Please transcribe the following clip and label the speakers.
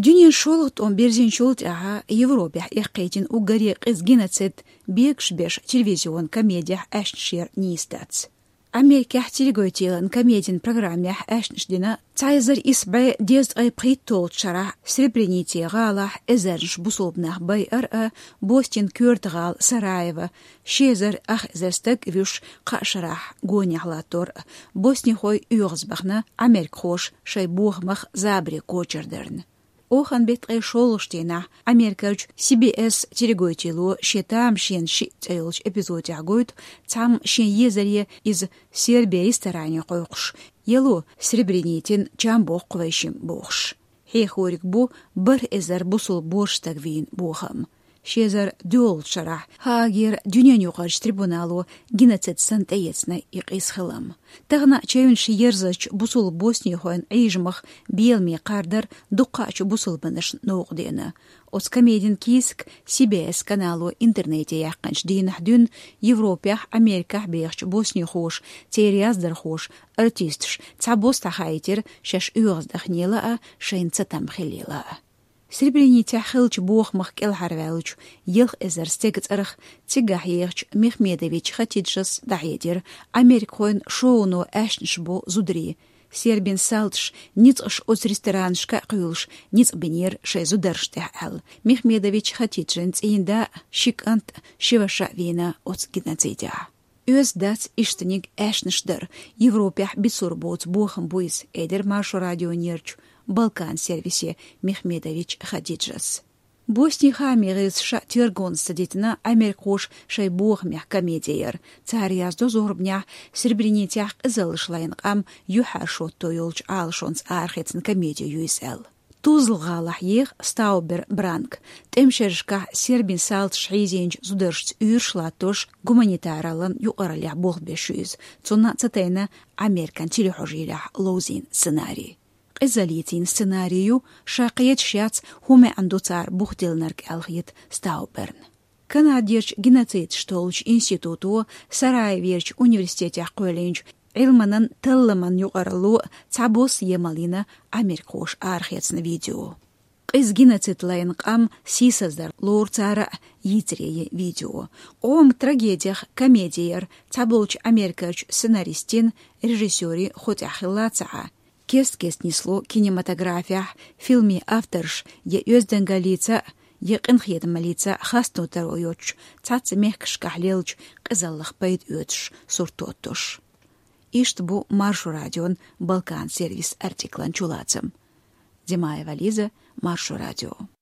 Speaker 1: Дюнен шолот он берзин шолот Европе ихкейтин угарек из геноцид бегш беш телевизион комедия эшншир нистац. Америка телегойтилан комедиан программе эшншдина цайзер исбай дезд притолт шара Сребренити гала эзернш бусобнах бай Бостин Кюртгал Сараева шезер зерстек вюш кашарах гонихлатор Босни хой юрзбахна Америк хош шай бухмах забри кочердерн. Охан бет шолштена Америкач CBS телегойтилу шетам шен шитейлч эпизод ягойт цам шен езерье из Сербии старания койкш елу Сребренитин чамбох квайшим бохш хейхорик бу бір эзер бусул борштагвин бохам шезер дёл шара хагер дюнен юқарш трибуналу геноцид сантеецна иқисхылам. Тағна чайвен шиерзач бусул Босния хоен эйжмах белми қардар дуқач бусул банаш ноғдена. Оц комедин киск CBS каналу интернете яққанш дейнах дюн Европях Америках бейхч Босния хош, теряздар хош, артистш, цабоста хайтер шаш уяздах нела шайн цатам хилила. Сребренити хилч бухмах келхарвелч елх эзер стегц арх тигахьерч Мехмедович Хатиджас дахедер Америкоин шоуну эшншбо зудри Сербин салтш ницш оц рестораншка кюлш ниц бенер шей зудерште ал Мехмедович Хатидженц инда шикант шиваша вина оц геноцидя. Өз дац иштеник эшншдер Европях бисурбоц бухам буис эдер маршо радио нерч Балкан сервисе Мехмедович Хадиджас. Босния хамирис ша тергон садитна Америкош шай бухмях комедиер. Царьяз до зорбня Сребренитях залышлайн ам юхашот тойлч алшонс архецн комедию юисел. Тузлгалах ех Стаубер Бранк. Темшершка сербин салт шризенч зудершц юршлатош гуманитаралан юqaralях бохбешюз. Цуна цатайна Американ телехожилях лоузин сценарий. Изолитин сценарию шақиет шяц хуме андуцар бухтилнарк алхит Стауберн. Канадирч геноцид штолч институту Сараеверч университете қойленч илманан тыллыман юқаралу цабос емалина Америкош архецн видео. Из геноцид лайнқам сисаздар лорцара yitreye видео. Ом трагедиях комедиер цаблоч Америкач сценаристин режиссёри хотяхилаца. Кест несло кинематография, фильме авторш, е өзденгалица, е қынхедмалица хастотар ойоч, цац мехкшкахлелч, қызаллах пайд өтш, суртоттош. Ишт бу Маршу радион Балкан сервис артиклан чулацам. Димаева Лиза, Маршу радио.